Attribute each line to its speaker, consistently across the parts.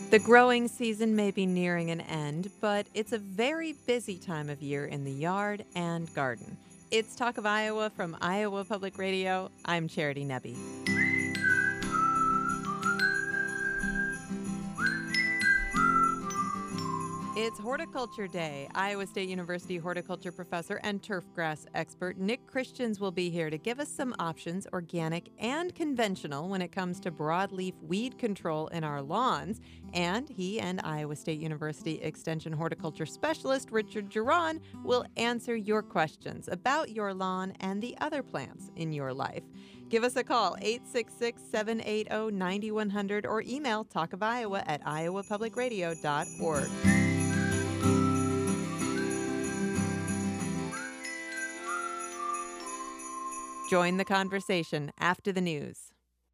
Speaker 1: The growing season may be nearing an end, but it's a very busy time of year in the yard and garden. It's Talk of Iowa from Iowa Public Radio. I'm Charity Nebbe. It's Horticulture Day. Iowa State University horticulture professor and turfgrass expert Nick Christians will be here to give us some options, organic and conventional, when it comes to broadleaf weed control in our lawns. And he and Iowa State University Extension horticulture specialist Richard Geron will answer your questions about your lawn and the other plants in your life. Give us a call, 866-780-9100, or email talkofiowa@iowapublicradio.org. Join the conversation after the news.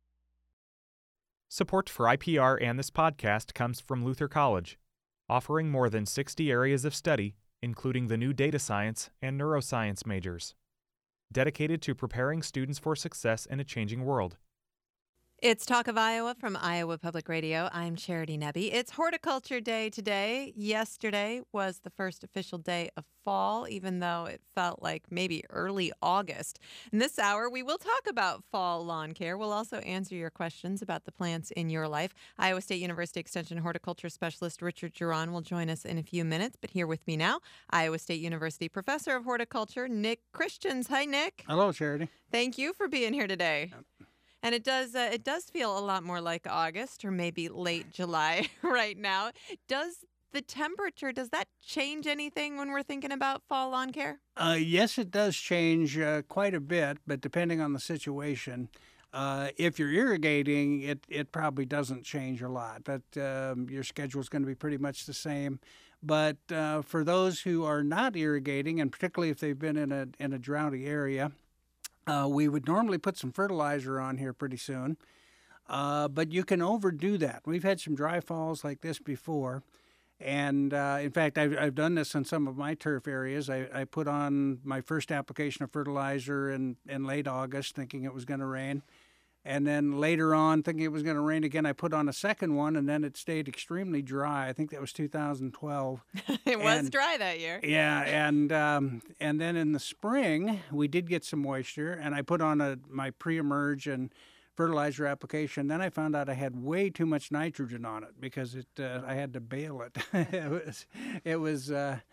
Speaker 2: Support for IPR and this podcast comes from Luther College, offering more than 60 areas of study, including the new data science and neuroscience majors, dedicated to preparing students for success in a changing world.
Speaker 1: It's Talk of Iowa from Iowa Public Radio. I'm Charity Nebbe. It's Horticulture Day today. Yesterday was the first official day of fall, even though it felt like maybe early August. In this hour, we will talk about fall lawn care. We'll also answer your questions about the plants in your life. Iowa State University Extension horticulture specialist Richard Geron will join us in a few minutes, but here with me now, Iowa State University professor of horticulture, Nick Christians. Hi, Nick.
Speaker 3: Hello, Charity.
Speaker 1: Thank you for being here today. And it does feel a lot more like August or maybe late July right now. Does the temperature, does that change anything when we're thinking about fall lawn care?
Speaker 3: Yes, it does change quite a bit, but depending on the situation. If you're irrigating, it probably doesn't change a lot. Your schedule is going to be pretty much the same. But for those who are not irrigating, and particularly if they've been in a droughty area, we would normally put some fertilizer on here pretty soon, but you can overdo that. We've had some dry falls like this before, and in fact, I've done this on some of my turf areas. I put on my first application of fertilizer in late August, thinking it was going to rain, and then later on, thinking it was going to rain again, I put on a second one, and then it stayed extremely dry. I think that was 2012.
Speaker 1: It was dry that year.
Speaker 3: Yeah, and then in the spring, we did get some moisture, and I put on my pre-emerge and fertilizer application. Then I found out I had way too much nitrogen on it because I had to bale it. It was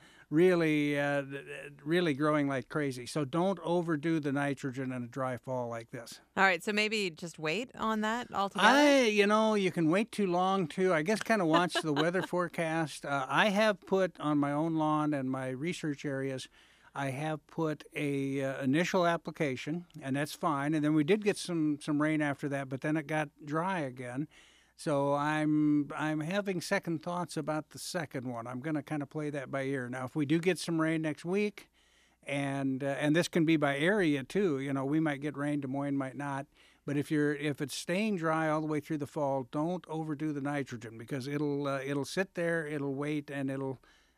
Speaker 3: really growing like crazy. So don't overdo the nitrogen in a dry fall like this.
Speaker 1: All right, so maybe just wait on that altogether?
Speaker 3: You can wait too long too. I guess kind of watch the weather forecast. I have put on my own lawn and my research areas, I have put a initial application, and that's fine. And then we did get some rain after that, but then it got dry again. So I'm having second thoughts about the second one. I'm going to kind of play that by ear. Now, if we do get some rain next week, and this can be by area too. We might get rain, Des Moines might not. But if it's staying dry all the way through the fall, don't overdo the nitrogen because it'll sit there, it'll wait, and it'll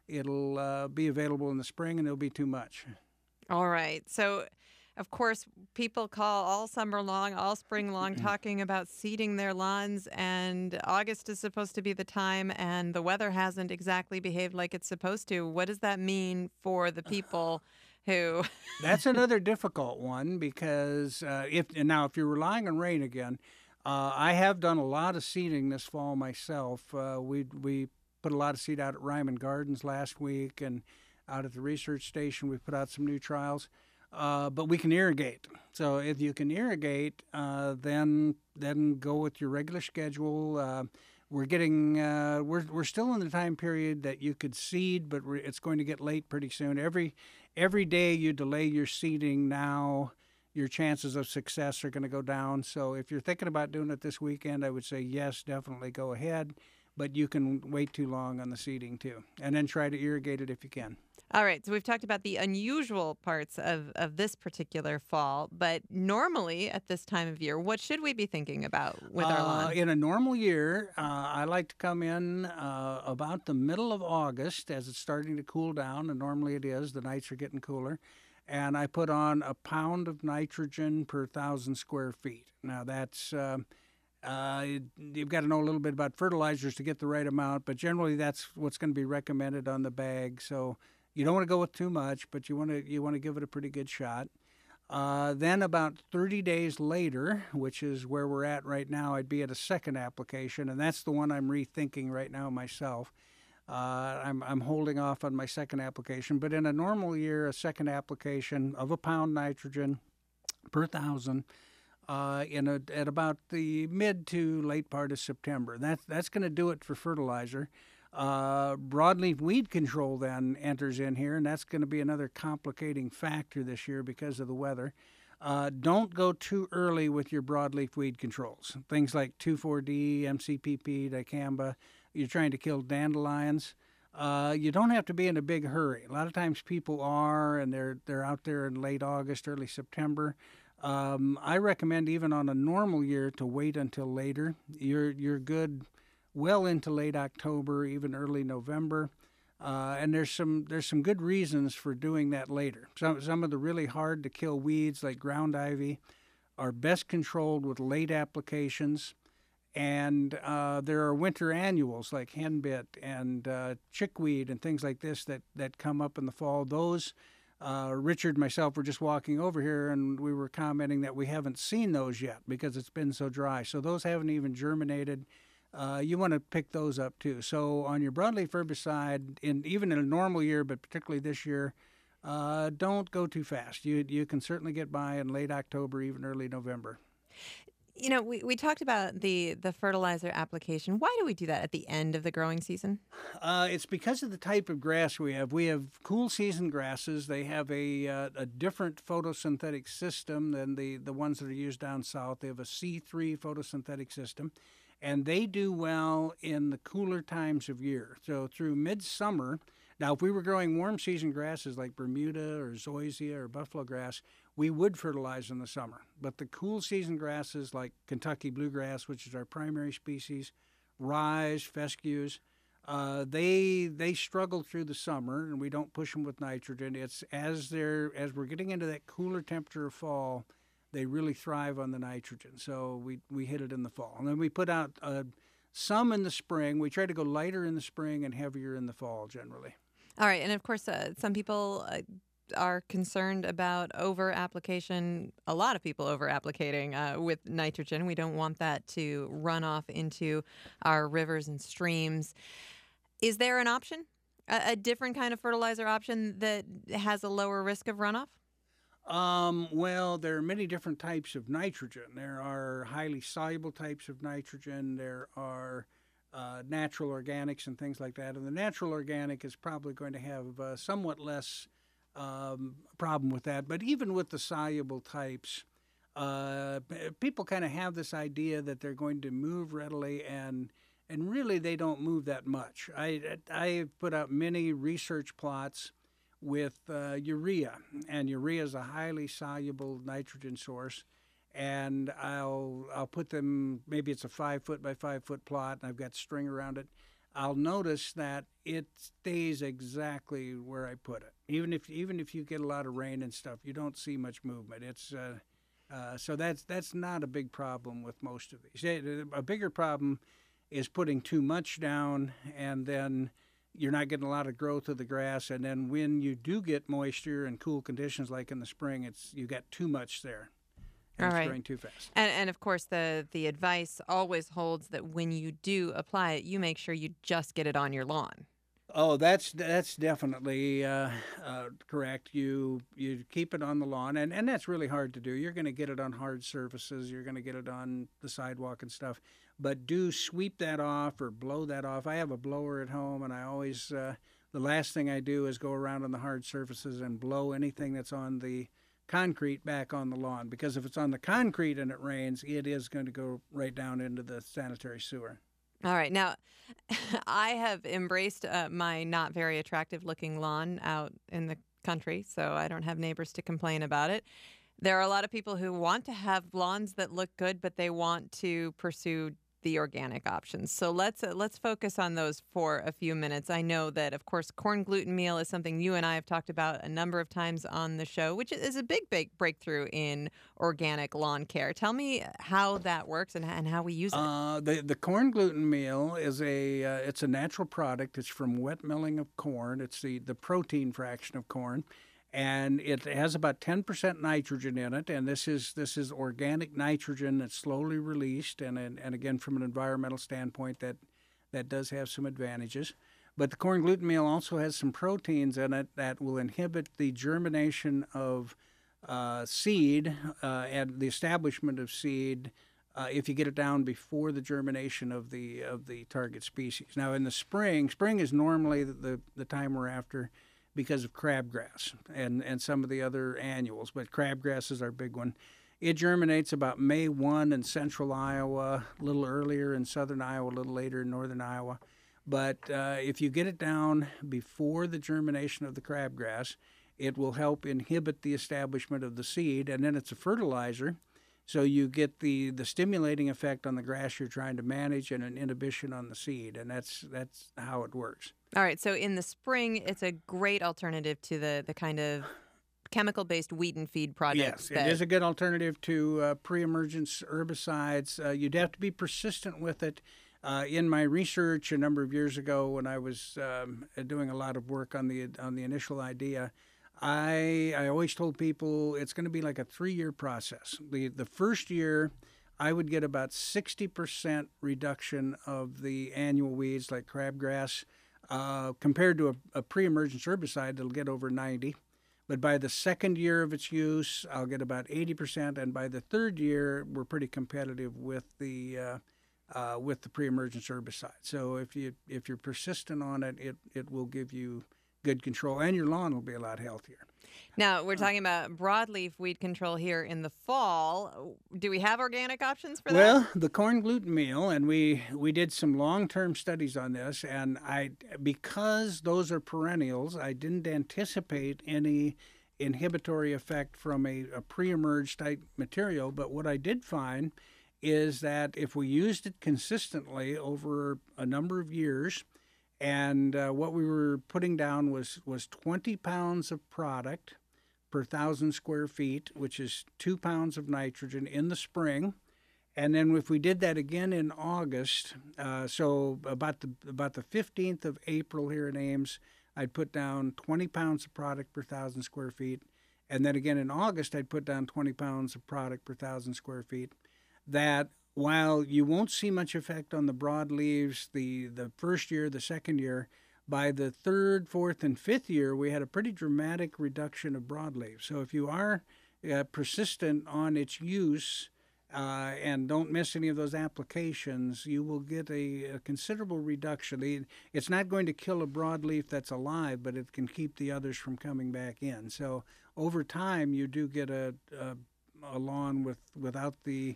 Speaker 3: be available in the spring, and it'll be too much.
Speaker 1: All right. So, of course, people call all summer long, all spring long, talking about seeding their lawns, and August is supposed to be the time, and the weather hasn't exactly behaved like it's supposed to. What does that mean for the people who...
Speaker 3: That's another difficult one because if you're relying on rain again, I have done a lot of seeding this fall myself. We put a lot of seed out at Ryman Gardens last week, and out at the research station we put out some new trials. But we can irrigate. So if you can irrigate, then go with your regular schedule. We're still in the time period that you could seed, but it's going to get late pretty soon. Every day you delay your seeding now, your chances of success are going to go down. So if you're thinking about doing it this weekend, I would say yes, definitely go ahead. But you can wait too long on the seeding too, and then try to irrigate it if you can.
Speaker 1: All right, so we've talked about the unusual parts of this particular fall, but normally at this time of year, what should we be thinking about with our lawn?
Speaker 3: In a normal year, I like to come in about the middle of August as it's starting to cool down, and normally it is. The nights are getting cooler. And I put on a pound of nitrogen per 1,000 square feet. Now, that's You've got to know a little bit about fertilizers to get the right amount, but generally that's what's going to be recommended on the bag. So you don't want to go with too much, but you want to give it a pretty good shot. Then about 30 days later, which is where we're at right now, I'd be at a second application, and that's the one I'm rethinking right now myself. I'm holding off on my second application, but in a normal year, a second application of a pound nitrogen per 1,000 at about the mid to late part of September. That's going to do it for fertilizer. Broadleaf weed control then enters in here, and that's going to be another complicating factor this year because of the weather. Don't go too early with your broadleaf weed controls. Things like 2,4-D, MCPP, dicamba. You're trying to kill dandelions. You don't have to be in a big hurry. A lot of times people are, and they're out there in late August, early September. I recommend even on a normal year to wait until later. You're good well into late October, even early November. And there's some good reasons for doing that later. Some of the really hard to kill weeds like ground ivy are best controlled with late applications. And there are winter annuals like henbit and chickweed and things like this that come up in the fall. Those, Richard and myself were just walking over here and we were commenting that we haven't seen those yet because it's been so dry. So those haven't even germinated. You want to pick those up too. So on your broadleaf herbicide, even in a normal year, but particularly this year, don't go too fast. You can certainly get by in late October, even early November.
Speaker 1: You know, we talked about the fertilizer application. Why do we do that at the end of the growing season?
Speaker 3: It's because of the type of grass we have. We have cool season grasses. They have a different photosynthetic system than the ones that are used down south. They have a C3 photosynthetic system, and they do well in the cooler times of year. So through midsummer, now if we were growing warm season grasses like Bermuda or Zoysia or buffalo grass, we would fertilize in the summer. But the cool season grasses like Kentucky bluegrass, which is our primary species, rye, fescues, they struggle through the summer, and we don't push them with nitrogen. It's as we're getting into that cooler temperature of fall, they really thrive on the nitrogen. So we hit it in the fall, and then we put out some in the spring. We try to go lighter in the spring and heavier in the fall generally.
Speaker 1: All right, and of course, some people are concerned about over-application. A lot of people over-applicating with nitrogen. We don't want that to run off into our rivers and streams. Is there an option, a different kind of fertilizer option that has a lower risk of runoff?
Speaker 3: Well, there are many different types of nitrogen. There are highly soluble types of nitrogen. There are natural organics and things like that. And the natural organic is probably going to have somewhat less problem with that. But even with the soluble types, people kind of have this idea that they're going to move readily, and really they don't move that much. I put out many research plots with urea, and urea is a highly soluble nitrogen source. And I'll put them, maybe it's a 5 foot by 5 foot plot, and I've got string around it. I'll notice that it stays exactly where I put it. Even if you get a lot of rain and stuff, you don't see much movement. It's so that's not a big problem with most of these. A bigger problem is putting too much down, and then you're not getting a lot of growth of the grass. And then when you do get moisture and cool conditions, like in the spring, you got too much there. And it's growing too fast.
Speaker 1: And of course, the advice always holds that when you do apply it, you make sure you just get it on your lawn.
Speaker 3: Oh, that's definitely correct. You keep it on the lawn, and that's really hard to do. You're going to get it on hard surfaces. You're going to get it on the sidewalk and stuff. But do sweep that off or blow that off. I have a blower at home, and I always the last thing I do is go around on the hard surfaces and blow anything that's on the concrete back on the lawn, because if it's on the concrete and it rains, it is going to go right down into the sanitary sewer.
Speaker 1: All right. Now, I have embraced my not very attractive looking lawn out in the country, so I don't have neighbors to complain about it. There are a lot of people who want to have lawns that look good, but they want to pursue the organic options. So let's focus on those for a few minutes. I know that, of course, corn gluten meal is something you and I have talked about a number of times on the show, which is a big breakthrough in organic lawn care. Tell me how that works and how we use it.
Speaker 3: The corn gluten meal is it's a natural product. It's from wet milling of corn. It's the protein fraction of corn. And it has about 10% nitrogen in it, and this is organic nitrogen that's slowly released, and again, from an environmental standpoint, that does have some advantages. But the corn gluten meal also has some proteins in it that will inhibit the germination of seed and the establishment of seed if you get it down before the germination of the target species. Now, in the spring is normally the time we're after, because of crabgrass and some of the other annuals, but crabgrass is our big one. It germinates about May 1 in central Iowa, a little earlier in southern Iowa, a little later in northern Iowa. But if you get it down before the germination of the crabgrass, it will help inhibit the establishment of the seed, and then it's a fertilizer. So you get the stimulating effect on the grass you're trying to manage and an inhibition on the seed, and that's how it works.
Speaker 1: All right, so in the spring, it's a great alternative to the kind of chemical-based weed and feed products.
Speaker 3: Yes, it is a good alternative to pre-emergence herbicides. You'd have to be persistent with it. In my research a number of years ago, when I was doing a lot of work on the initial idea, I always told people it's going to be like a 3-year process. The first year, I would get about 60% reduction of the annual weeds like crabgrass, compared to a pre-emergence herbicide that'll get over 90. But by the second year of its use, I'll get about 80%, and by the third year, we're pretty competitive with the pre-emergence herbicide. So if you're persistent on it, it will give you good control, and your lawn will be a lot healthier.
Speaker 1: Now, we're talking about broadleaf weed control here in the fall. Do we have organic options for that?
Speaker 3: Well, the corn gluten meal, and we did some long-term studies on this, and because those are perennials, I didn't anticipate any inhibitory effect from a pre-emerged type material, but what I did find is that if we used it consistently over a number of years, and what we were putting down was 20 pounds of product per 1,000 square feet, which is 2 pounds of nitrogen in the spring. And then if we did that again in August, so about the 15th of April here in Ames, I'd put down 20 pounds of product per 1,000 square feet. And then again in August, I'd put down 20 pounds of product per 1,000 square feet. That while you won't see much effect on the broadleaves the first year, the second year, by the third, fourth, and fifth year, we had a pretty dramatic reduction of broadleaves. So if you are persistent on its use and don't miss any of those applications, you will get a considerable reduction. It's not going to kill a broadleaf that's alive, but it can keep the others from coming back in. So over time, you do get a lawn without the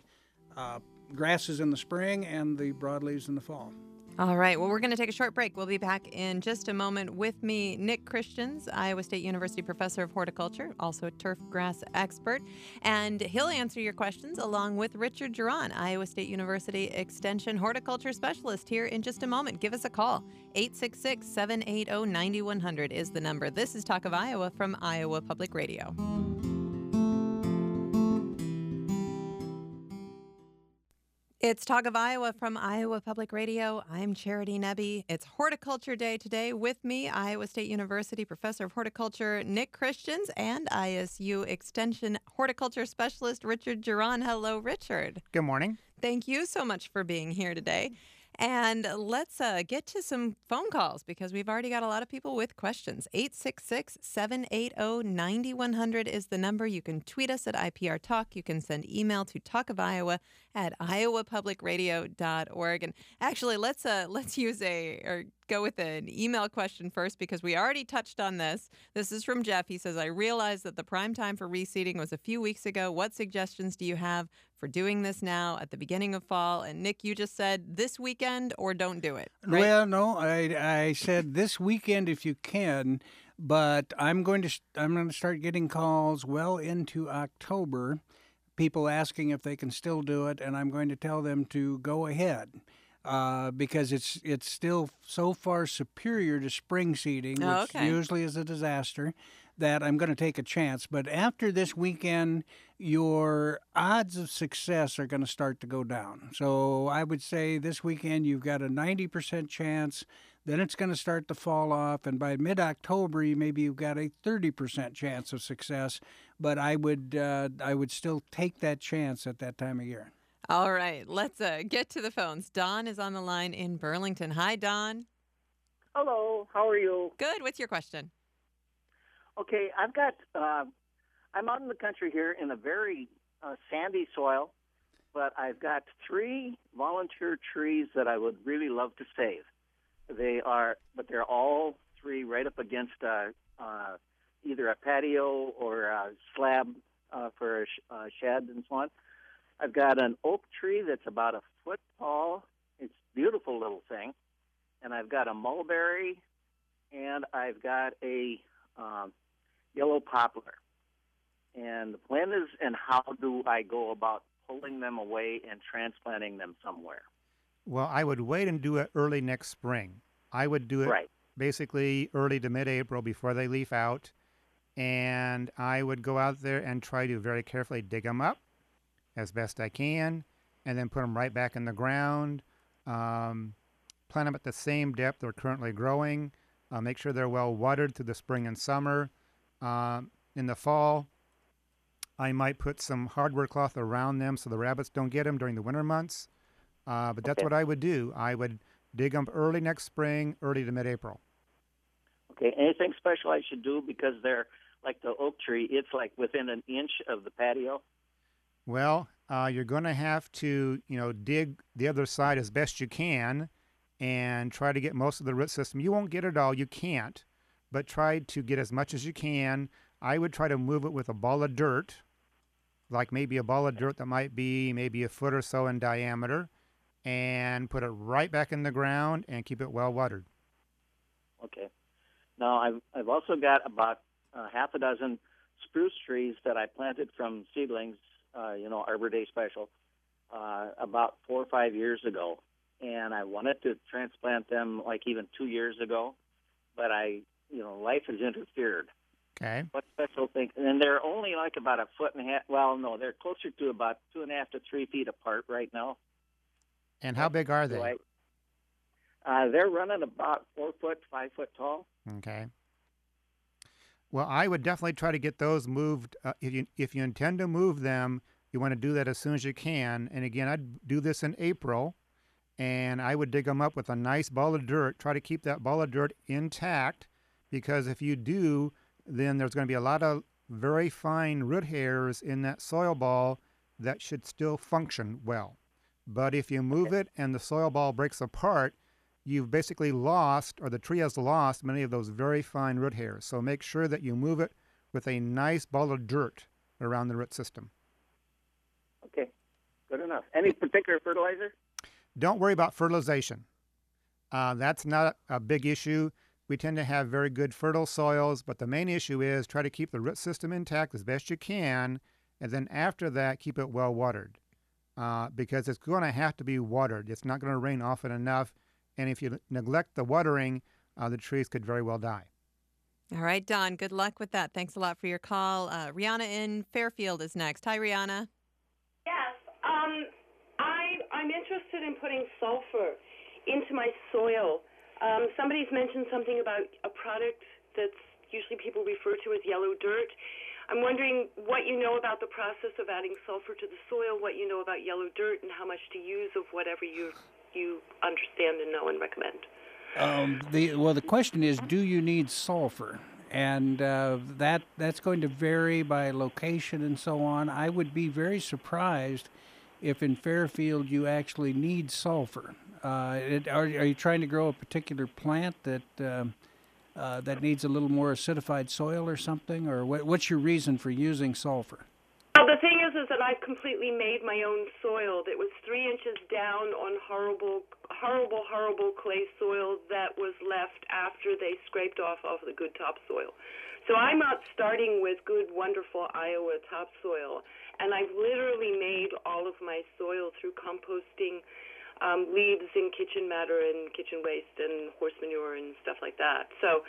Speaker 3: grasses in the spring and the broadleaves in the fall.
Speaker 1: All right. Well, we're going to take a short break. We'll be back in just a moment. With me, Nick Christians, Iowa State University professor of horticulture, also a turf grass expert. And he'll answer your questions along with Richard Geron, Iowa State University Extension horticulture specialist, here in just a moment. Give us a call. 866-780-9100 is the number. This is Talk of Iowa from Iowa Public Radio. It's Talk of Iowa from Iowa Public Radio. I'm Charity Nebbe. It's Horticulture Day today. With me, Iowa State University Professor of Horticulture Nick Christians and ISU Extension Horticulture Specialist Richard Geron. Hello, Richard.
Speaker 4: Good morning.
Speaker 1: Thank you so much for being here today. And let's get to some phone calls because we've already got a lot of people with questions. 866-780-9100 is the number. You can tweet us at IPR Talk. You can send email to talkofiowa@iowapublicradio.org. And actually, let's use go with an email question first because we already touched on this. This is from Jeff. He says, I realize that the prime time for reseeding was a few weeks ago. What suggestions do you have for doing this now at the beginning of fall? And Nick, you just said this weekend or don't do it, right?
Speaker 3: Well, no, I said this weekend if you can, but I'm going to start getting calls well into October people asking if they can still do it, and I'm going to tell them to go ahead. Because it's still so far superior to spring seeding,
Speaker 1: Oh,
Speaker 3: which
Speaker 1: okay.
Speaker 3: usually is a disaster, that I'm going to take a chance. But after this weekend, your odds of success are going to start to go down. So I would say this weekend you've got a 90% chance. Then it's going to start to fall off, and by mid-October, maybe you've got a 30% chance of success. But I would still take that chance at that time of year.
Speaker 1: All right, let's get to the phones. Don is on the line in Burlington. Hi, Don.
Speaker 4: Hello, how are you?
Speaker 1: Good. What's your question?
Speaker 4: Okay, I'm out in the country here in a very sandy soil, but I've got 3 volunteer trees that I would really love to save. But they're all 3 right up against either a patio or a slab for a shed and so on. I've got an oak tree that's about a foot tall. It's a beautiful little thing. And I've got a mulberry, and I've got a yellow poplar. And the plan is, and how do I go about pulling them away and transplanting them somewhere?
Speaker 5: Well, I would wait and do it early next spring. I would do it
Speaker 4: Right.
Speaker 5: basically early to mid-April before they leaf out. And I would go out there and try to very carefully dig them up as best I can, and then put them right back in the ground. Plant them at the same depth they're currently growing. Make sure they're well watered through the spring and summer. In the fall, I might put some hardware cloth around them so the rabbits don't get them during the winter months. But that's
Speaker 4: Okay.
Speaker 5: what I would do. I would dig them early next spring, early to mid-April.
Speaker 4: Okay, anything special I should do because they're like the oak tree, it's like within an inch of the patio?
Speaker 5: Well, you're going to have to, dig the other side as best you can and try to get most of the root system. You won't get it all. You can't. But try to get as much as you can. I would try to move it with a ball of dirt, like maybe a ball of dirt that might be maybe a foot or so in diameter, and put it right back in the ground and keep it well watered.
Speaker 4: Okay. Now, I've also got about half a dozen spruce trees that I planted from seedlings, Arbor Day special, about 4 or 5 years ago. And I wanted to transplant them like even 2 years ago, but life has interfered.
Speaker 5: Okay.
Speaker 4: What special thing? And they're only like about a foot and a half. Well, no, they're closer to about 2.5 to 3 feet apart right now.
Speaker 5: And how big are they?
Speaker 4: They're running about 4 foot, 5 foot tall.
Speaker 5: Okay. Well, I would definitely try to get those moved. If you intend to move them, you want to do that as soon as you can. And again, I'd do this in April, and I would dig them up with a nice ball of dirt. Try to keep that ball of dirt intact, because if you do, then there's going to be a lot of very fine root hairs in that soil ball that should still function well. But if you move it and the soil ball breaks apart, you've basically lost, or the tree has lost, many of those very fine root hairs. So make sure that you move it with a nice ball of dirt around the root system.
Speaker 4: Okay, good enough. Any particular fertilizer?
Speaker 5: Don't worry about fertilization. That's not a big issue. We tend to have very good fertile soils, but the main issue is try to keep the root system intact as best you can, and then after that, keep it well watered, because it's going to have to be watered. It's not going to rain often enough. And if you neglect the watering, the trees could very well die.
Speaker 1: All right, Don, good luck with that. Thanks a lot for your call. Rihanna in Fairfield is next. Hi, Rihanna.
Speaker 6: Yes, I'm interested in putting sulfur into my soil. Somebody's mentioned something about a product that's usually people refer to as yellow dirt. I'm wondering what you know about the process of adding sulfur to the soil, what you know about yellow dirt, and how much to use of whatever you understand and know and recommend.
Speaker 3: The question is, do you need sulfur? And that's going to vary by location and so on. I would be very surprised if in Fairfield you actually need sulfur. Are you trying to grow a particular plant that needs a little more acidified soil or something? Or what's your reason for using sulfur?
Speaker 6: Well, the thing is that I've completely made my own soil that was 3 inches down on horrible clay soil that was left after they scraped off of the good topsoil. So I'm not starting with good, wonderful Iowa topsoil. And I've literally made all of my soil through composting leaves and kitchen matter and kitchen waste and horse manure and stuff like that. So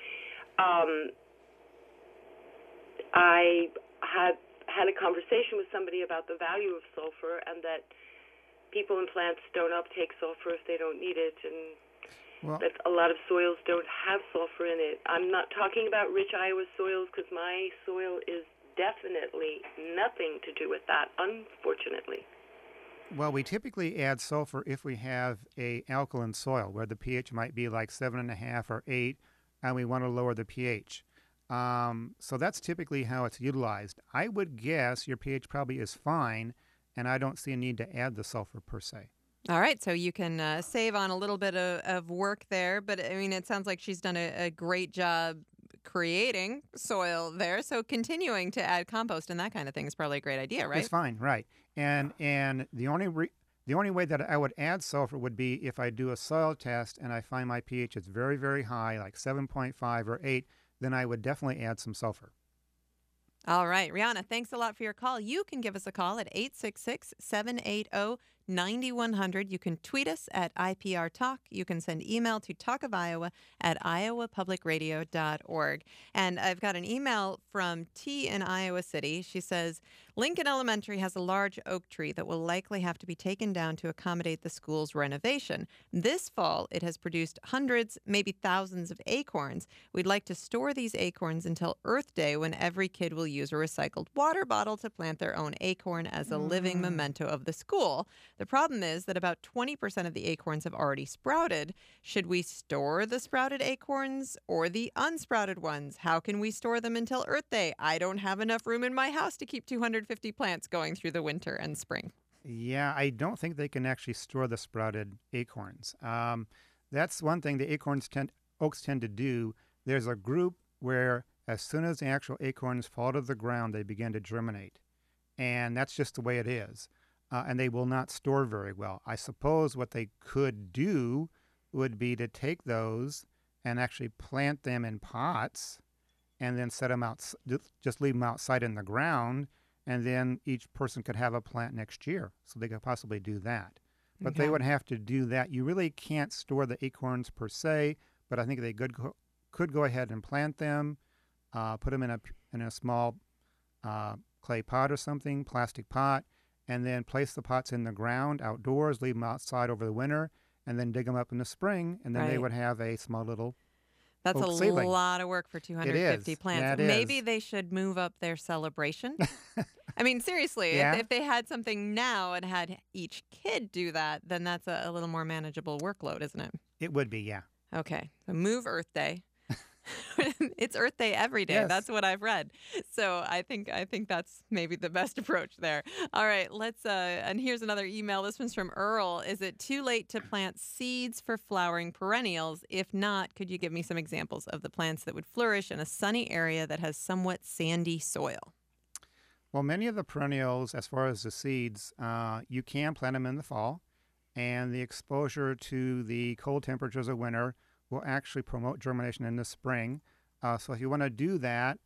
Speaker 6: I had a conversation with somebody about the value of sulfur and that people and plants don't uptake sulfur if they don't need it, and that a lot of soils don't have sulfur in it. I'm not talking about rich Iowa soils because my soil is definitely nothing to do with that, unfortunately.
Speaker 5: Well, we typically add sulfur if we have a alkaline soil where the pH might be like 7.5 or 8, and we want to lower the pH. So that's typically how it's utilized. I would guess your pH probably is fine, and I don't see a need to add the sulfur per se.
Speaker 1: All right, so you can save on a little bit of work there, but I mean, it sounds like she's done a great job creating soil there. So continuing to add compost and that kind of thing is probably a great idea, right?
Speaker 5: It's fine, right? And the only way that I would add sulfur would be if I do a soil test and I find my pH is very, very high, like 7.5 or 8, then I would definitely add some sulfur.
Speaker 1: All right, Rihanna, thanks a lot for your call. You can give us a call at 866-780-9100. You can tweet us at IPR Talk. You can send email to talkofiowa@iowapublicradio.org. And I've got an email from T in Iowa City. She says, Lincoln Elementary has a large oak tree that will likely have to be taken down to accommodate the school's renovation. This fall, it has produced hundreds, maybe thousands of acorns. We'd like to store these acorns until Earth Day, when every kid will use a recycled water bottle to plant their own acorn as a living memento of the school. The problem is that about 20% of the acorns have already sprouted. Should we store the sprouted acorns or the unsprouted ones? How can we store them until Earth Day? I don't have enough room in my house to keep 250 plants going through the winter and spring.
Speaker 5: Yeah, I don't think they can actually store the sprouted acorns. That's one thing the oaks tend to do. There's a group where as soon as the actual acorns fall to the ground, they begin to germinate. And that's just the way it is. And they will not store very well. I suppose what they could do would be to take those and actually plant them in pots and then set them out, just leave them outside in the ground, and then each person could have a plant next year. So they could possibly do that. But they would have to do that. You really can't store the acorns per se, but I think they could go ahead and plant them, put them in a small clay pot or something, plastic pot, and then place the pots in the ground outdoors, leave them outside over the winter, and then dig them up in the spring, and then they would have a small little
Speaker 1: That's
Speaker 5: oak
Speaker 1: a
Speaker 5: seedling.
Speaker 1: lot of work for 250 plants.
Speaker 5: Yeah, it
Speaker 1: Maybe
Speaker 5: is.
Speaker 1: they should move up their celebration. I mean, seriously,
Speaker 5: Yeah.
Speaker 1: if they had something now and had each kid do that, then that's a little more manageable workload, isn't it?
Speaker 5: It would be, yeah.
Speaker 1: Okay, so move Earth Day. It's Earth Day every day.
Speaker 5: Yes.
Speaker 1: That's what I've read. So I think that's maybe the best approach there. All right, let's and here's another email. This one's from Earl. Is it too late to plant seeds for flowering perennials? If not, could you give me some examples of the plants that would flourish in a sunny area that has somewhat sandy soil?
Speaker 5: Well, many of the perennials, as far as the seeds, you can plant them in the fall, and the exposure to the cold temperatures of winter will actually promote germination in the spring. So if you want to do that,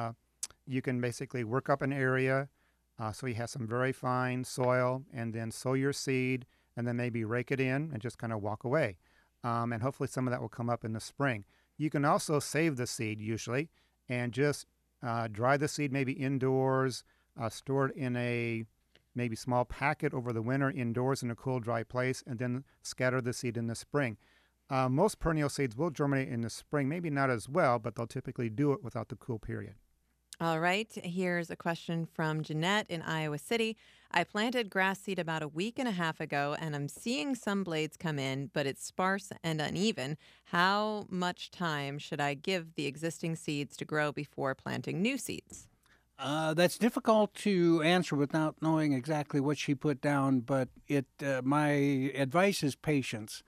Speaker 5: you can basically work up an area so you have some very fine soil, and then sow your seed, and then maybe rake it in and just kind of walk away. And hopefully some of that will come up in the spring. You can also save the seed usually and just dry the seed maybe indoors, store it in a maybe small packet over the winter indoors in a cool, dry place, and then scatter the seed in the spring. Most perennial seeds will germinate in the spring, maybe not as well, but they'll typically do it without the cool period.
Speaker 1: All right, here's a question from Jeanette in Iowa City. I planted grass seed about a week and a half ago, and I'm seeing some blades come in, but it's sparse and uneven. How much time should I give the existing seeds to grow before planting new seeds?
Speaker 3: That's difficult to answer without knowing exactly what she put down, but my advice is patience.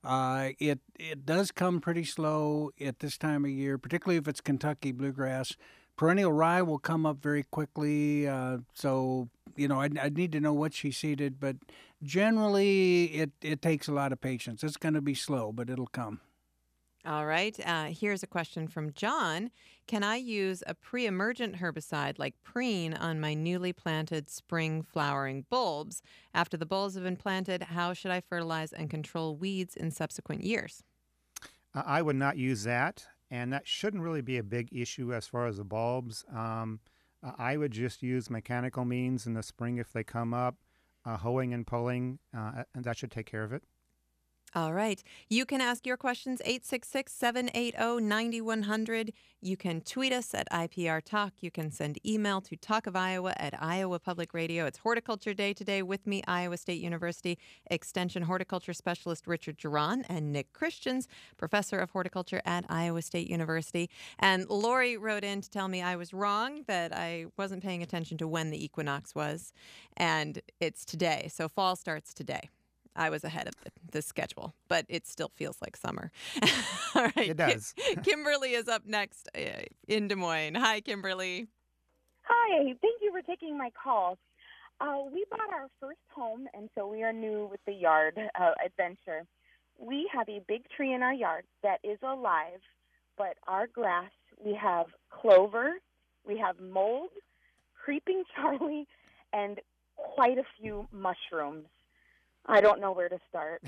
Speaker 3: It does come pretty slow at this time of year, particularly if it's Kentucky bluegrass. Perennial rye will come up very quickly, so I'd need to know what she seeded, but generally it takes a lot of patience. It's going to be slow, but it'll come.
Speaker 1: All right. Here's a question from John. Can I use a pre-emergent herbicide like preen on my newly planted spring flowering bulbs? After the bulbs have been planted, how should I fertilize and control weeds in subsequent years?
Speaker 5: I would not use that, and that shouldn't really be a big issue as far as the bulbs. I would just use mechanical means in the spring if they come up, hoeing and pulling, and that should take care of it.
Speaker 1: All right. You can ask your questions 866-780-9100. You can tweet us at IPR Talk. You can send email to talkofiowa@Iowa Public Radio. It's Horticulture Day today. With me, Iowa State University Extension Horticulture Specialist Richard Geron and Nick Christians, Professor of Horticulture at Iowa State University. And Lori wrote in to tell me I was wrong, that I wasn't paying attention to when the equinox was. And it's today. So fall starts today. I was ahead of the schedule, but it still feels like summer. All right.
Speaker 5: It does.
Speaker 1: Kimberly is up next in Des Moines. Hi, Kimberly.
Speaker 7: Hi, thank you for taking my call. We bought our first home, and so we are new with the yard adventure. We have a big tree in our yard that is alive, but our grass, we have clover, we have mold, creeping Charlie, and quite a few mushrooms. I don't know where to start.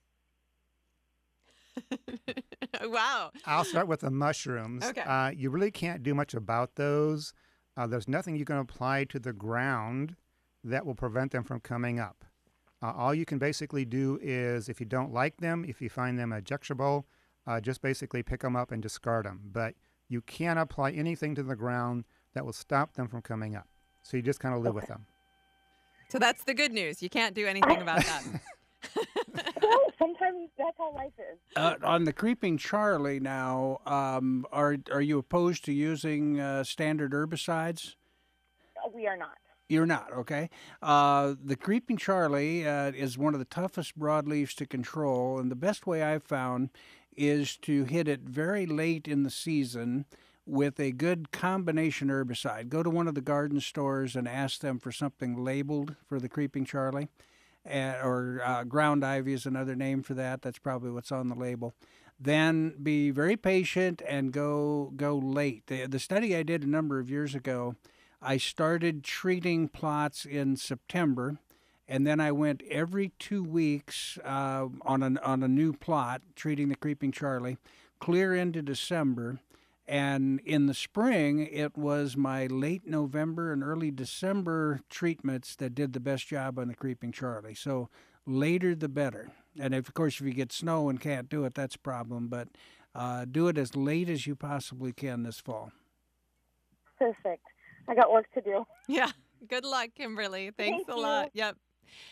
Speaker 1: Wow.
Speaker 5: I'll start with the mushrooms.
Speaker 1: Okay.
Speaker 5: You really can't do much about those. There's nothing you can apply to the ground that will prevent them from coming up. All you can basically do is, if you don't like them, if you find them objectionable, just basically pick them up and discard them. But you can't apply anything to the ground that will stop them from coming up. So you just kind of live with them.
Speaker 1: So that's the good news. You can't do anything about that.
Speaker 7: Well, sometimes that's how life is.
Speaker 3: On the creeping Charlie now, are you opposed to using standard herbicides?
Speaker 7: We are not.
Speaker 3: You're not, okay. The creeping Charlie is one of the toughest broadleaves to control, and the best way I've found is to hit it very late in the season with a good combination herbicide. Go to one of the garden stores and ask them for something labeled for the creeping Charlie, or ground ivy is another name for that. That's probably what's on the label. Then be very patient and go late. The study I did a number of years ago, I started treating plots in September, and then I went every 2 weeks on a new plot, treating the creeping Charlie, clear into December. And in the spring, it was my late November and early December treatments that did the best job on the creeping Charlie. So later the better. And of course, if you get snow and can't do it, that's a problem. But do it as late as you possibly can this fall.
Speaker 7: Perfect. I got work to do.
Speaker 1: Yeah. Good luck, Kimberly. Thanks
Speaker 7: Thank
Speaker 1: a lot.
Speaker 7: you.
Speaker 1: Yep.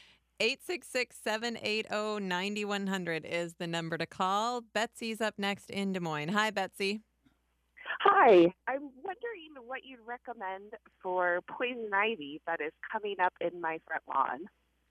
Speaker 1: 866-780-9100 is the number to call. Betsy's up next in Des Moines. Hi, Betsy.
Speaker 8: Hi, I'm wondering what you'd recommend for poison ivy that is coming up in my front lawn.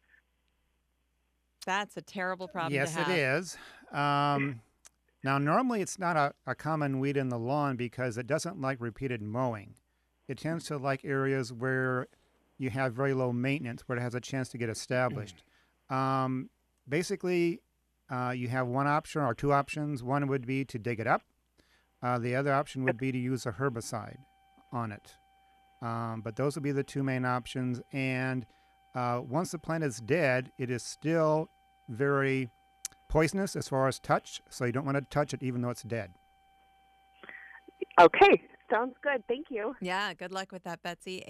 Speaker 1: That's a terrible problem
Speaker 5: Yes,
Speaker 1: to have.
Speaker 5: it is. Now, normally it's not a common weed in the lawn because it doesn't like repeated mowing. It tends to like areas where you have very low maintenance, where it has a chance to get established. Basically, you have one option or two options. One would be to dig it up. The other option would be to use a herbicide on it. But those would be the two main options. And once the plant is dead, it is still very poisonous as far as touch, so you don't want to touch it even though it's dead.
Speaker 8: Okay, sounds good. Thank you.
Speaker 1: Yeah, good luck with that, Betsy.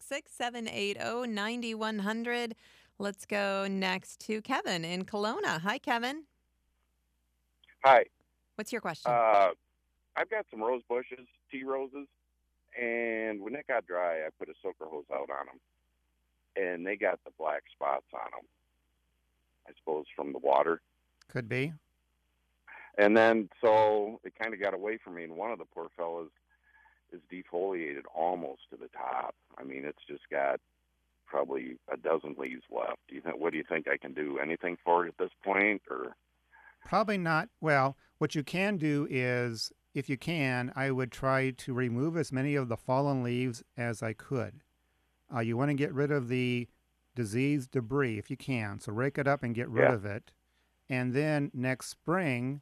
Speaker 1: 866-780-9100. Let's go next to Kevin in Kelowna. Hi, Kevin.
Speaker 9: Hi.
Speaker 1: What's your question?
Speaker 9: I've got some rose bushes, tea roses, and when it got dry, I put a soaker hose out on them, and they got the black spots on them, I suppose, from the water.
Speaker 5: Could be.
Speaker 9: And then, so it kind of got away from me, and one of the poor fellas is defoliated almost to the top. I mean, it's just got probably a dozen leaves left. What do you think I can do? Anything for it at this point, or?
Speaker 5: Probably not. Well, what you can do is, if you can, I would try to remove as many of the fallen leaves as I could. You want to get rid of the diseased debris if you can. So rake it up and get rid of it. And then next spring,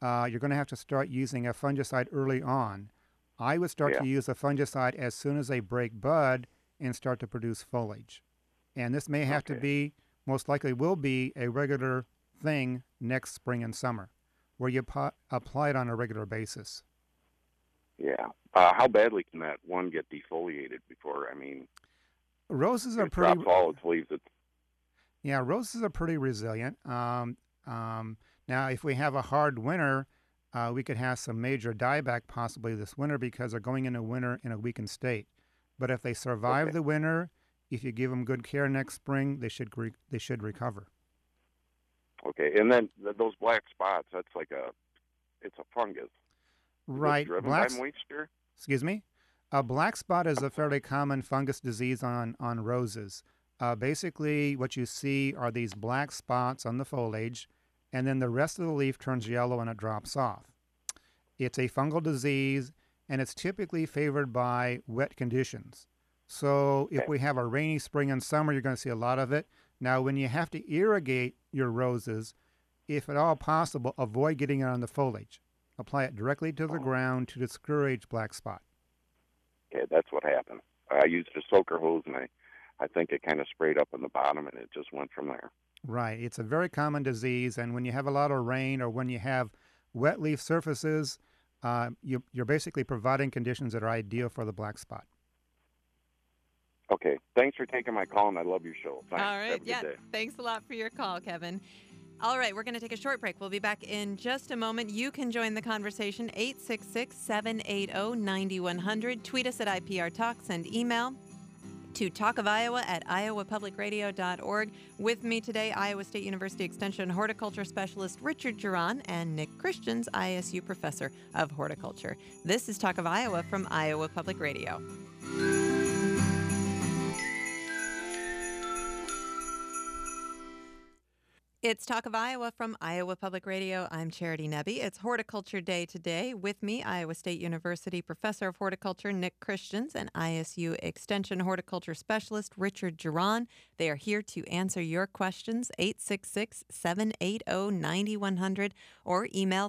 Speaker 5: you're going to have to start using a fungicide early on. I would start to use a fungicide as soon as they break bud and start to produce foliage. And this may have to be, most likely will be, a regular thing next spring and summer, where you apply it on a regular basis.
Speaker 9: Yeah. How badly can that one get defoliated before,
Speaker 5: roses are
Speaker 9: it drops
Speaker 5: pretty...
Speaker 9: all its leaves?
Speaker 5: Yeah, roses are pretty resilient. Now, if we have a hard winter, we could have some major dieback possibly this winter because they're going into winter in a weakened state. But if they survive the winter, if you give them good care next spring, they should recover.
Speaker 9: Okay, and then those black spots, that's like it's a fungus.
Speaker 5: Right.
Speaker 9: Is it driven by moisture?
Speaker 5: Excuse me? A black spot is a fairly common fungus disease on roses. Basically, what you see are these black spots on the foliage, and then the rest of the leaf turns yellow and it drops off. It's a fungal disease, and it's typically favored by wet conditions. So if we have a rainy spring and summer, you're going to see a lot of it. Now, when you have to irrigate your roses, if at all possible, avoid getting it on the foliage. Apply it directly to the ground to discourage black spot.
Speaker 9: Okay, that's what happened. I used a soaker hose, and I think it kind of sprayed up on the bottom, and it just went from there.
Speaker 5: Right. It's a very common disease, and when you have a lot of rain or when you have wet leaf surfaces, you're basically providing conditions that are ideal for the black spot.
Speaker 9: Okay. Thanks for taking my call, and I love your show. Thanks.
Speaker 1: All right.
Speaker 9: Have a good day.
Speaker 1: Thanks a lot for your call, Kevin. All right, we're going to take a short break. We'll be back in just a moment. You can join the conversation, 866-780-9100. Tweet us at IPR Talk. Send email to talkofiowa@iowapublicradio.org. With me today, Iowa State University Extension Horticulture Specialist Richard Giron and Nick Christians, ISU Professor of Horticulture. This is Talk of Iowa from Iowa Public Radio. It's Talk of Iowa from Iowa Public Radio. I'm Charity Nebbe. It's Horticulture Day today. With me, Iowa State University Professor of Horticulture Nick Christians and ISU Extension Horticulture Specialist Richard Giron. They are here to answer your questions, 866-780-9100, or email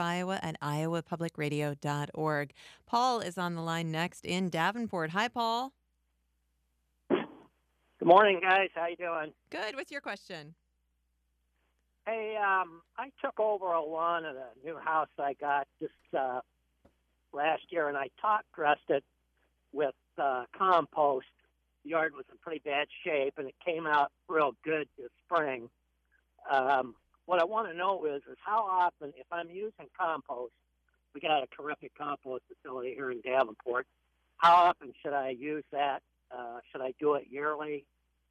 Speaker 1: talkofiowa@iowapublicradio.org. Paul is on the line next in Davenport. Hi, Paul.
Speaker 10: Good morning, guys. How you doing?
Speaker 1: Good. What's your question?
Speaker 10: Hey, I took over a lawn at a new house I got just last year, and I top dressed it with compost. The yard was in pretty bad shape, and it came out real good this spring. What I want to know is how often, if I'm using compost, we got a terrific compost facility here in Davenport, how often should I use that? Should I do it yearly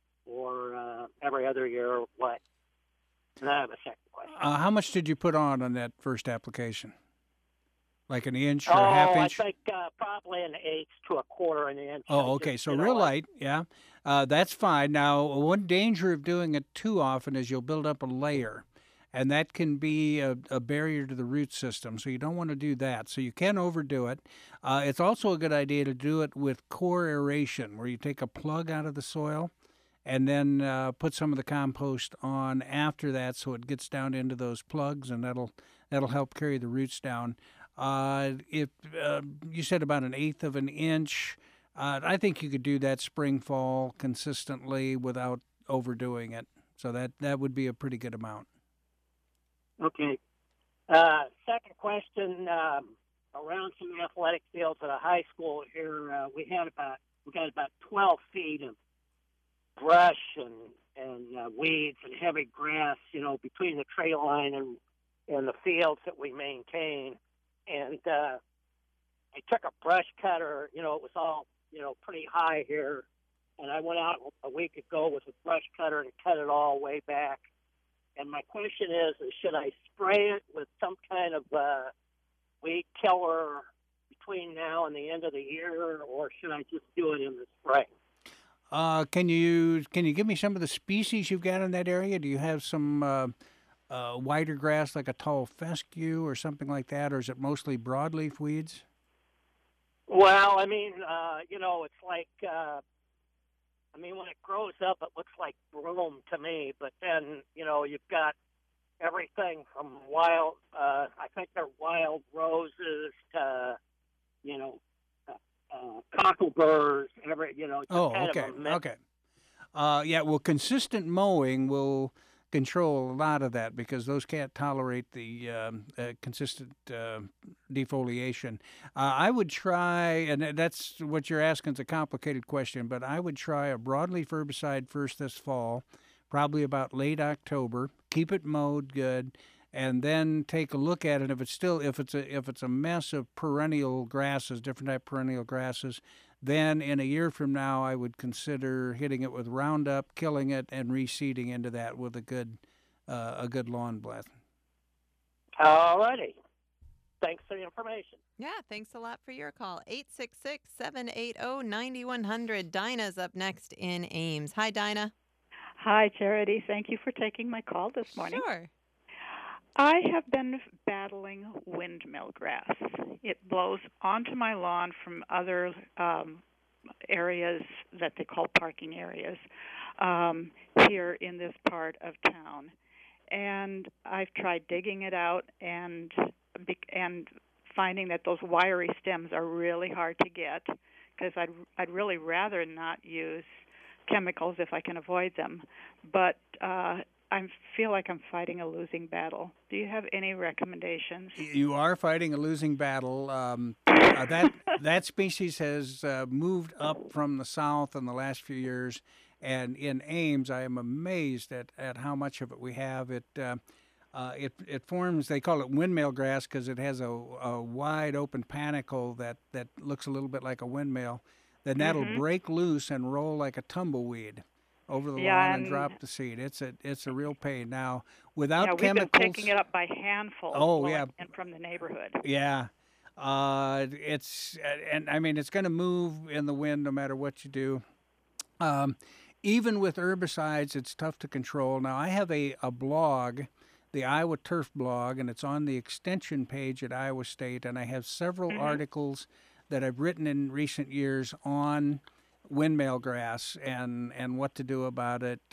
Speaker 10: or every other year or what? And I have a second question.
Speaker 3: How much did you put on that first application? Like an inch or a half inch?
Speaker 10: I think probably an eighth to a quarter an inch.
Speaker 3: Oh, okay. So real light, yeah. That's fine. Now, one danger of doing it too often is you'll build up a layer, and that can be a barrier to the root system. So you don't want to do that. So you can overdo it. It's also a good idea to do it with core aeration, where you take a plug out of the soil and then put some of the compost on after that, so it gets down into those plugs, and that'll help carry the roots down. If you said about an eighth of an inch, I think you could do that spring, fall consistently without overdoing it. So that would be a pretty good amount.
Speaker 10: Okay. Second question: around some athletic fields at a high school here, we got about 12 feet of brush and weeds and heavy grass, between the tree line and the fields that we maintain. And I took a brush cutter, it was all, pretty high here. And I went out a week ago with a brush cutter and cut it all way back. And my question is should I spray it with some kind of weed killer between now and the end of the year, or should I just do it in the spring?
Speaker 3: Can you give me some of the species you've got in that area? Do you have some wider grass like a tall fescue or something like that, or is it mostly broadleaf weeds?
Speaker 10: Well, it's like, when it grows up, it looks like broom to me. But then, you've got everything from wild, I think they're wild roses to, cockleburs, just
Speaker 3: Oh,
Speaker 10: kind
Speaker 3: okay,
Speaker 10: of a mix.
Speaker 3: okay. Yeah, well, consistent mowing will control a lot of that because those can't tolerate the consistent defoliation. I would try, and that's what you're asking is a complicated question, but I would try a broadleaf herbicide first this fall, probably about late October. Keep it mowed good, and then take a look at it. If it's a mess of perennial grasses, different type of perennial grasses, then in a year from now, I would consider hitting it with Roundup, killing it, and reseeding into that with a good lawn blast.
Speaker 10: All righty. Thanks for the information.
Speaker 1: Yeah, thanks a lot for your call. 866-780-9100. Dinah's up next in Ames. Hi, Dinah.
Speaker 11: Hi, Charity. Thank you for taking my call this morning.
Speaker 1: Sure.
Speaker 11: I have been battling windmill grass. It blows onto my lawn from other areas that they call parking areas here in this part of town. And I've tried digging it out and finding that those wiry stems are really hard to get because I'd really rather not use chemicals if I can avoid them. But I feel like I'm fighting a losing battle. Do you have any recommendations?
Speaker 3: You are fighting a losing battle. That species has moved up from the south in the last few years, and in Ames, I am amazed at how much of it we have. It forms. They call it windmill grass because it has a wide open panicle that looks a little bit like a windmill. Then that'll break loose and roll like a tumbleweed over the lawn and drop the seed. It's a real pain. Now, without chemicals,
Speaker 11: we've been picking it up by handfuls. In from the neighborhood.
Speaker 3: Yeah, it's going to move in the wind no matter what you do. Even with herbicides, it's tough to control. Now, I have a blog, the Iowa Turf blog, and it's on the extension page at Iowa State, and I have several articles that I've written in recent years on windmill grass and what to do about it.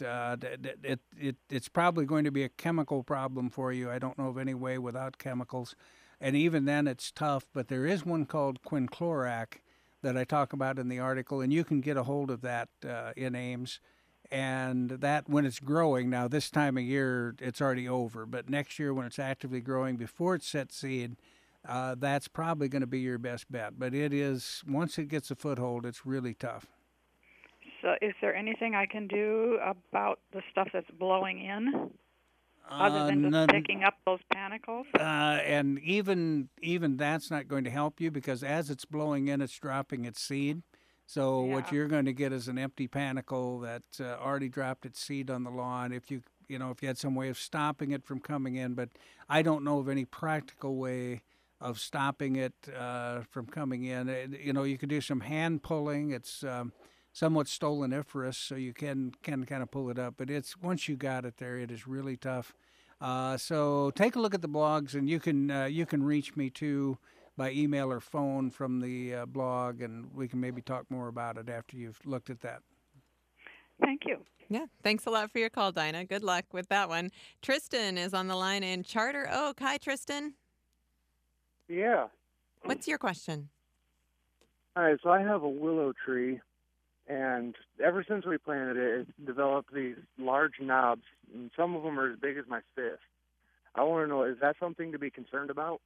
Speaker 3: It's probably going to be a chemical problem for you. I don't know of any way without chemicals. And even then it's tough, but there is one called quinclorac that I talk about in the article, and you can get a hold of that in Ames. And that, when it's growing, now this time of year it's already over, but next year when it's actively growing before it sets seed, that's probably going to be your best bet. But it is, once it gets a foothold, it's really tough.
Speaker 11: So is there anything I can do about the stuff that's blowing in, other than just picking up those panicles?
Speaker 3: And even that's not going to help you because as it's blowing in, it's dropping its seed. So what you're going to get is an empty panicle that already dropped its seed on the lawn. If you had some way of stopping it from coming in, but I don't know of any practical way of stopping it from coming in. You could do some hand pulling. It's somewhat stoloniferous, so you can kind of pull it up. But it's once you got it there, it is really tough. So take a look at the blogs, and you can reach me too by email or phone from the blog, and we can maybe talk more about it after you've looked at that.
Speaker 11: Thank you.
Speaker 1: Yeah, thanks a lot for your call, Dinah. Good luck with that one. Tristan is on the line in Charter Oak. Hi, Tristan.
Speaker 12: Yeah.
Speaker 1: What's your question?
Speaker 12: All right, so I have a willow tree, and ever since we planted it, it's developed these large knobs, and some of them are as big as my fist. I want to know, is that something to be concerned about?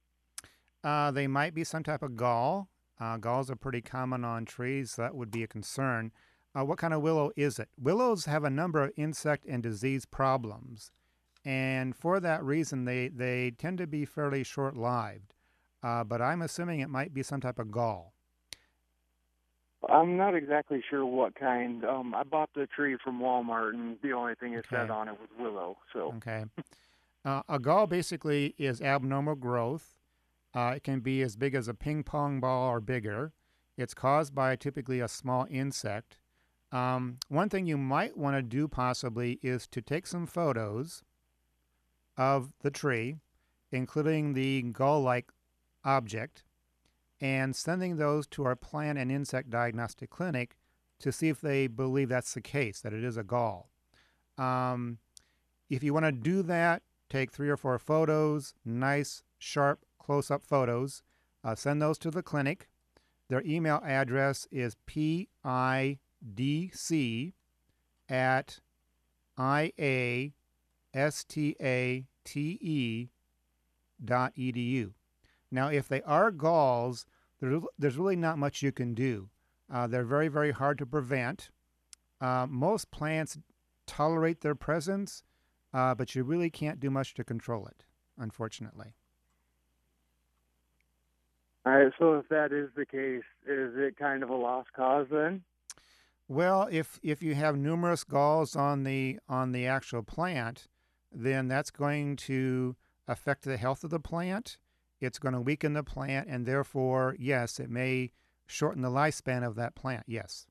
Speaker 5: They might be some type of gall. Galls are pretty common on trees, so that would be a concern. What kind of willow is it? Willows have a number of insect and disease problems, and for that reason, they tend to be fairly short-lived. But I'm assuming it might be some type of gall.
Speaker 12: I'm not exactly sure what kind. I bought the tree from Walmart, and the only thing it said on it was willow. So
Speaker 5: Okay. A gall basically is abnormal growth. It can be as big as a ping pong ball or bigger. It's caused by typically a small insect. One thing you might want to do possibly is to take some photos of the tree, including the gall-like object, and sending those to our plant and insect diagnostic clinic to see if they believe that's the case, that it is a gall. If you want to do that, take 3 or 4 photos, nice, sharp, close-up photos. Send those to the clinic. Their email address is pidcate.edu. Now, if they are galls, there's really not much you can do. They're very, very hard to prevent. Most plants tolerate their presence, but you really can't do much to control it, unfortunately.
Speaker 12: All right, so if that is the case, is it kind of a lost cause then?
Speaker 5: Well, if you have numerous galls on the actual plant, then that's going to affect the health of the plant. It's going to weaken the plant, and therefore, yes, it may shorten the lifespan of that plant. Yes.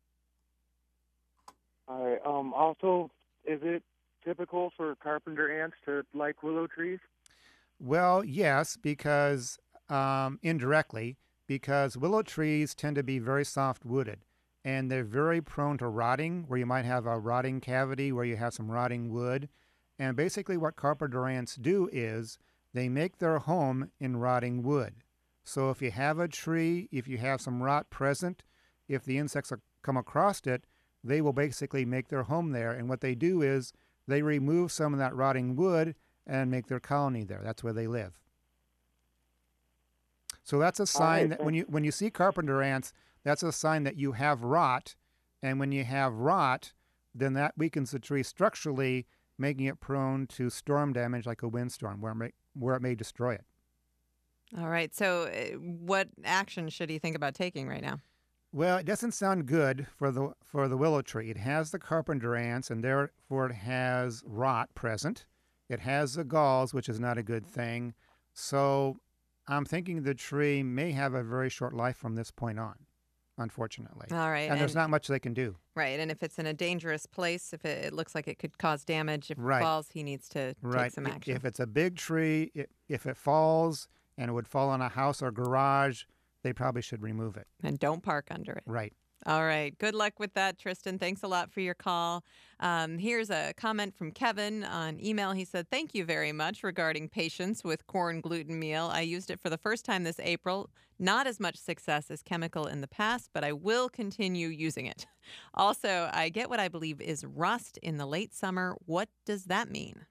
Speaker 12: All right. Also, is it typical for carpenter ants to like willow trees?
Speaker 5: Well, yes, because indirectly, because willow trees tend to be very soft-wooded, and they're very prone to rotting, where you might have a rotting cavity where you have some rotting wood. And basically what carpenter ants do is they make their home in rotting wood. So if you have a tree, if you have some rot present, if the insects come across it, they will basically make their home there. And what they do is they remove some of that rotting wood and make their colony there. That's where they live. So that's a sign that when you see carpenter ants, that's a sign that you have rot. And when you have rot, then that weakens the tree structurally, making it prone to storm damage like a windstorm, where it may destroy it.
Speaker 1: All right. So what action should he think about taking right now?
Speaker 5: Well, it doesn't sound good for the willow tree. It has the carpenter ants, and therefore it has rot present. It has the galls, which is not a good thing. So I'm thinking the tree may have a very short life from this point on, unfortunately.
Speaker 1: All right.
Speaker 5: And there's not much they can do.
Speaker 1: Right. And if it's in a dangerous place, if it looks like it could cause damage, if
Speaker 5: Right.
Speaker 1: it falls, he needs to take some action.
Speaker 5: If it's a big tree, if it falls and it would fall on a house or garage, they probably should remove it.
Speaker 1: And don't park under it.
Speaker 5: Right.
Speaker 1: All right. Good luck with that, Tristan. Thanks a lot for your call. Here's a comment from Kevin on email. He said, "Thank you very much regarding patience with corn gluten meal. I used it for the first time this April. Not as much success as chemical in the past, but I will continue using it. Also, I get what I believe is rust in the late summer. What does that mean?"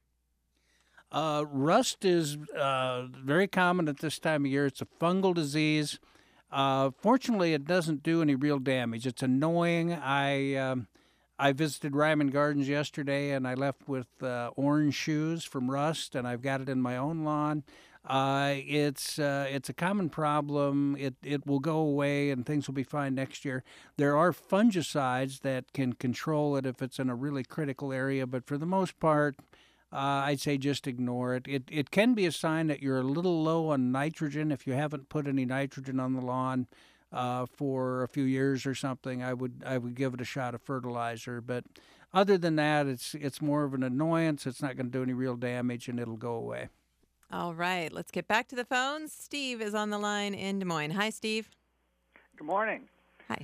Speaker 3: Rust is very common at this time of year. It's a fungal disease. Fortunately, it doesn't do any real damage. It's annoying. I visited Ryman Gardens yesterday, and I left with orange shoes from rust, and I've got it in my own lawn. It's a common problem. It will go away, and things will be fine next year. There are fungicides that can control it if it's in a really critical area, but for the most part, I'd say just ignore it. It can be a sign that you're a little low on nitrogen. If you haven't put any nitrogen on the lawn for a few years or something, I would give it a shot of fertilizer. But other than that, it's more of an annoyance. It's not going to do any real damage, and it'll go away.
Speaker 1: All right. Let's get back to the phones. Steve is on the line in Des Moines. Hi, Steve.
Speaker 13: Good morning.
Speaker 1: Hi.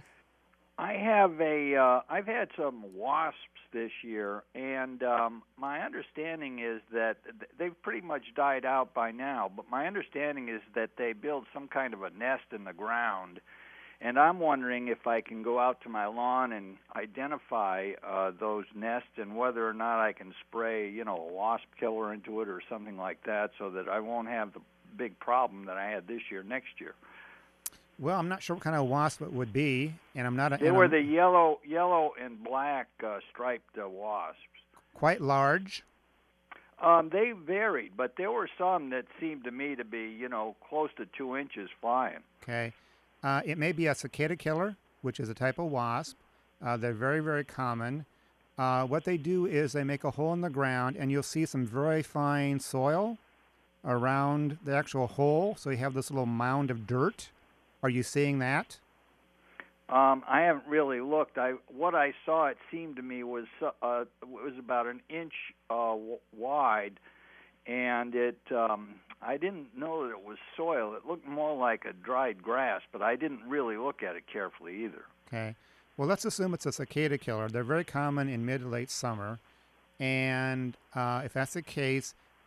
Speaker 13: I've had some wasps this year, and my understanding is that they've pretty much died out by now, but my understanding is that they build some kind of a nest in the ground, and I'm wondering if I can go out to my lawn and identify those nests and whether or not I can spray, a wasp killer into it or something like that so that I won't have the big problem that I had this year next year.
Speaker 5: Well, I'm not sure what kind of wasp it would be, and I'm not.
Speaker 13: They were the yellow and black striped wasps.
Speaker 5: Quite large.
Speaker 13: They varied, but there were some that seemed to me to be, close to 2 inches flying.
Speaker 5: Okay, it may be a cicada killer, which is a type of wasp. They're very, very common. What they do is they make a hole in the ground, and you'll see some very fine soil around the actual hole. So you have this little mound of dirt. Are you seeing that?
Speaker 13: I haven't really looked. What I saw, it seemed to me, was about an inch wide, and I didn't know that it was soil. It looked more like a dried grass, but I didn't really look at it carefully either.
Speaker 5: Okay. Well, let's assume it's a cicada killer. They're very common in mid to late summer, and if that's the case,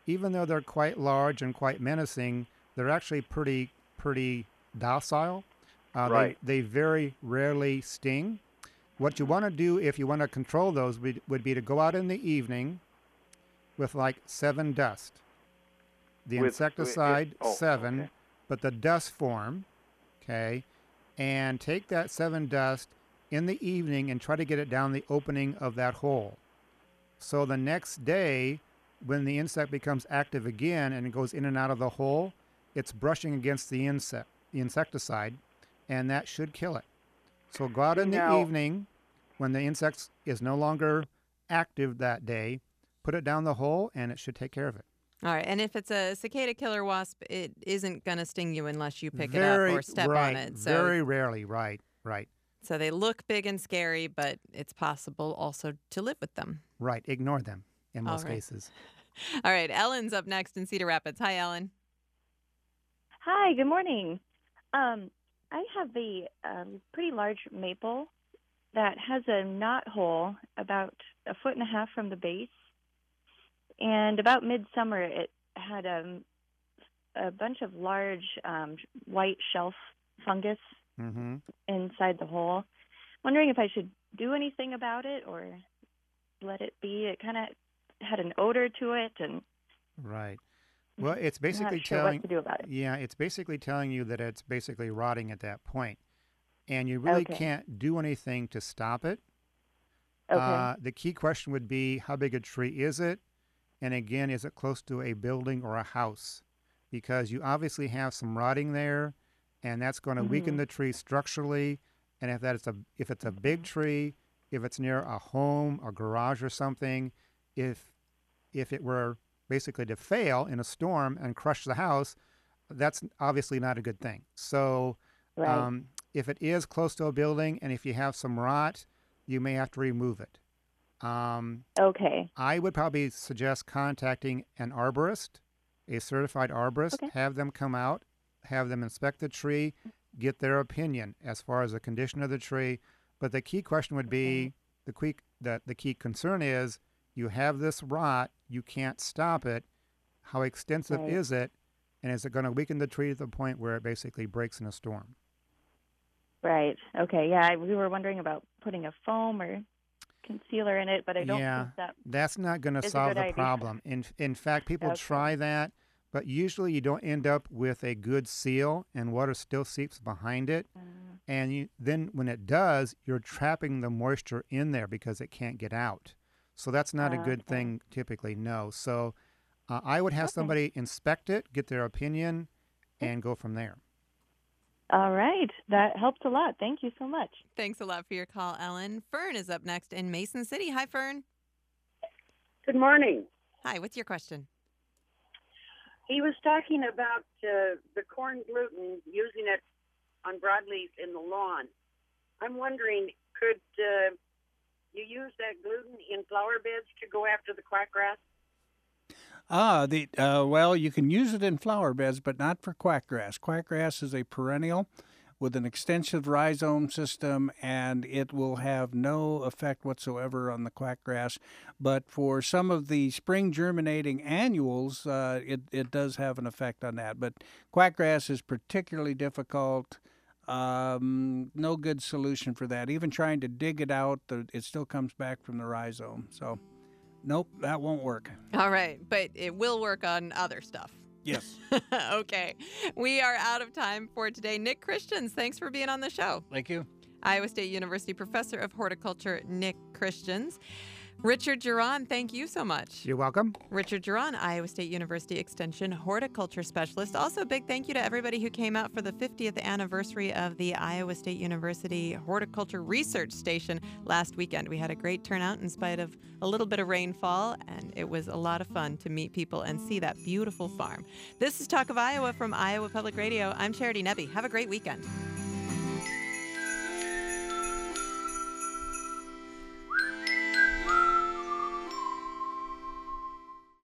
Speaker 5: even though they're quite large and quite menacing, they're actually pretty docile.
Speaker 9: Right.
Speaker 5: They very rarely sting. What you want to do if you want to control those would be to go out in the evening with like 7 dust. The insecticide 7,
Speaker 9: okay.
Speaker 5: but the dust form, okay, and take that 7 dust in the evening and try to get it down the opening of that hole. So the next day, when the insect becomes active again and it goes in and out of the hole, it's brushing against the insecticide, and that should kill it. So go out in the evening when the insect is no longer active that day, put it down the hole, and it should take care of it.
Speaker 1: All right, and if it's a cicada killer wasp, it isn't going to sting you unless you pick it up or step on it. So,
Speaker 5: very rarely, right.
Speaker 1: So they look big and scary, but it's possible also to live with them.
Speaker 5: Right, ignore them in most
Speaker 1: All right.
Speaker 5: cases.
Speaker 1: All right, Ellen's up next in Cedar Rapids. Hi, Ellen.
Speaker 14: Hi, good morning. I have a pretty large maple that has a knot hole about 1.5 feet from the base. And about midsummer, it had a bunch of large white shelf fungus inside the hole. Wondering if I should do anything about it or let it be. It kind of had an odor to it, and
Speaker 5: right. Well, it's basically
Speaker 14: not sure
Speaker 5: telling
Speaker 14: what to do about it.
Speaker 5: Yeah, it's basically telling you that it's basically rotting at that point, and you really can't do anything to stop it.
Speaker 14: Okay.
Speaker 5: The key question would be, how big a tree is it? And again, is it close to a building or a house? Because you obviously have some rotting there, and that's going to weaken the tree structurally. And if it's a big tree, if it's near a home, a garage or something, if it were basically to fail in a storm and crush the house, that's obviously not a good thing. So if it is close to a building and if you have some rot, you may have to remove it.
Speaker 14: Okay.
Speaker 5: I would probably suggest contacting an arborist, a certified arborist, have them come out, have them inspect the tree, get their opinion as far as the condition of the tree. But the key question would be, the key concern is, you have this rot, you can't stop it. How extensive is it? And is it going to weaken the tree to the point where it basically breaks in a storm?
Speaker 14: Right. Okay. Yeah, we were wondering about putting a foam or concealer in it, but I don't think
Speaker 5: that's not going to
Speaker 14: is a
Speaker 5: solve
Speaker 14: good
Speaker 5: the
Speaker 14: idea.
Speaker 5: problem. In fact, people try that, but usually you don't end up with a good seal, and water still seeps behind it. And then when it does, you're trapping the moisture in there because it can't get out. So that's not a good thing typically, no. So I would have somebody inspect it, get their opinion, and go from there.
Speaker 14: All right. That helps a lot. Thank you so much.
Speaker 1: Thanks a lot for your call, Ellen. Fern is up next in Mason City. Hi, Fern.
Speaker 15: Good morning.
Speaker 1: Hi, what's your question?
Speaker 15: He was talking about the corn gluten, using it on broadleaf in the lawn. I'm wondering, could you use that gluten in flower beds to go after the quackgrass?
Speaker 3: Well, you can use it in flower beds, but not for quackgrass. Quackgrass is a perennial with an extensive rhizome system, and it will have no effect whatsoever on the quackgrass. But for some of the spring germinating annuals, it does have an effect on that. But quackgrass is particularly difficult. No good solution for that. Even trying to dig it out, it still comes back from the rhizome. So, nope, that won't work.
Speaker 1: All right, but it will work on other stuff.
Speaker 3: Yes.
Speaker 1: Okay. We are out of time for today. Nick Christians, thanks for being on the show.
Speaker 3: Thank you.
Speaker 1: Iowa State University Professor of Horticulture, Nick Christians. Richard Giron, thank you so much.
Speaker 5: You're welcome.
Speaker 1: Richard Giron, Iowa State University Extension Horticulture Specialist. Also, a big thank you to everybody who came out for the 50th anniversary of the Iowa State University Horticulture Research Station last weekend. We had a great turnout in spite of a little bit of rainfall, and it was a lot of fun to meet people and see that beautiful farm. This is Talk of Iowa from Iowa Public Radio. I'm Charity Nebbe. Have a great weekend.